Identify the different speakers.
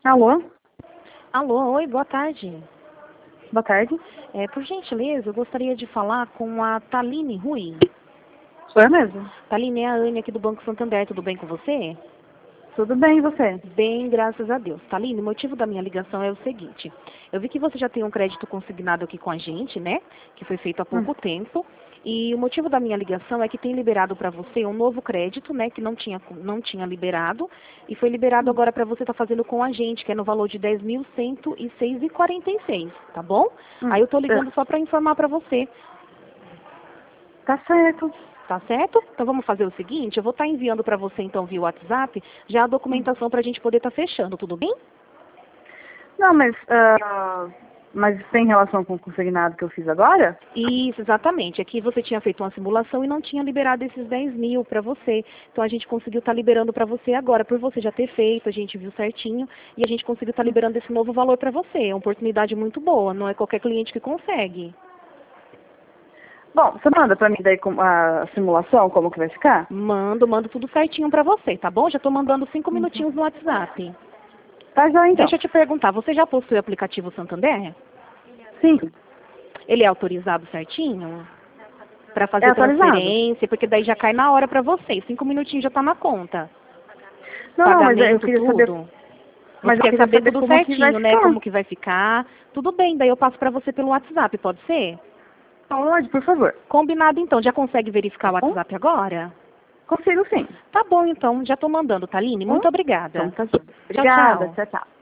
Speaker 1: Alô?
Speaker 2: Alô, oi, boa tarde.
Speaker 1: Boa tarde.
Speaker 2: Por gentileza, eu gostaria de falar com a Taline Rui.
Speaker 1: Sou eu mesmo.
Speaker 2: Taline, é a Anne aqui do Banco Santander, tudo bem com você?
Speaker 1: Tudo bem, e você?
Speaker 2: Bem, graças a Deus. Taline, o motivo da minha ligação é o seguinte. Eu vi que você já tem um crédito consignado aqui com a gente, né? Que foi feito há pouco tempo. E o motivo da minha ligação é que tem liberado para você um novo crédito, né? Que não tinha liberado. E foi liberado agora para você estar fazendo com a gente, que é no valor de 10.106,46, tá bom? Aí eu tô ligando só para informar para você.
Speaker 1: Tá certo.
Speaker 2: Tá certo? Então vamos fazer o seguinte, eu vou estar enviando para você então via WhatsApp já a documentação para a gente poder estar fechando, tudo bem?
Speaker 1: Não, mas tem relação com o consignado que eu fiz agora?
Speaker 2: Isso, exatamente. Aqui você tinha feito uma simulação e não tinha liberado esses 10 mil para você. Então a gente conseguiu estar liberando para você agora, por você já ter feito, a gente viu certinho e a gente conseguiu estar liberando esse novo valor para você. É uma oportunidade muito boa, não é qualquer cliente que consegue.
Speaker 1: Bom, você manda pra mim daí a simulação, como que vai ficar?
Speaker 2: Mando tudo certinho para você, tá bom? Já estou mandando 5 minutinhos no WhatsApp.
Speaker 1: Tá já então.
Speaker 2: Deixa eu te perguntar, você já possui o aplicativo Santander?
Speaker 1: Sim.
Speaker 2: Ele é autorizado certinho? Para fazer
Speaker 1: autorizado.
Speaker 2: transferência, porque daí já cai na hora para vocês. 5 minutinhos já está na conta.
Speaker 1: Não,
Speaker 2: Pagamento,
Speaker 1: mas eu queria
Speaker 2: tudo.
Speaker 1: saber. Mas
Speaker 2: Você
Speaker 1: eu
Speaker 2: quer
Speaker 1: queria
Speaker 2: saber
Speaker 1: saber
Speaker 2: tudo
Speaker 1: como que vai
Speaker 2: certinho, né?
Speaker 1: ficar.
Speaker 2: Como que vai ficar. Tudo bem, daí eu passo para você pelo WhatsApp, pode ser?
Speaker 1: Pode, por favor.
Speaker 2: Combinado então. Já consegue verificar o WhatsApp agora?
Speaker 1: Consigo sim.
Speaker 2: Tá bom então, já estou mandando, Taline. Muito obrigada.
Speaker 1: Então tá bom.
Speaker 2: Tchau,
Speaker 1: Obrigada,
Speaker 2: tchau.
Speaker 1: tchau, tchau.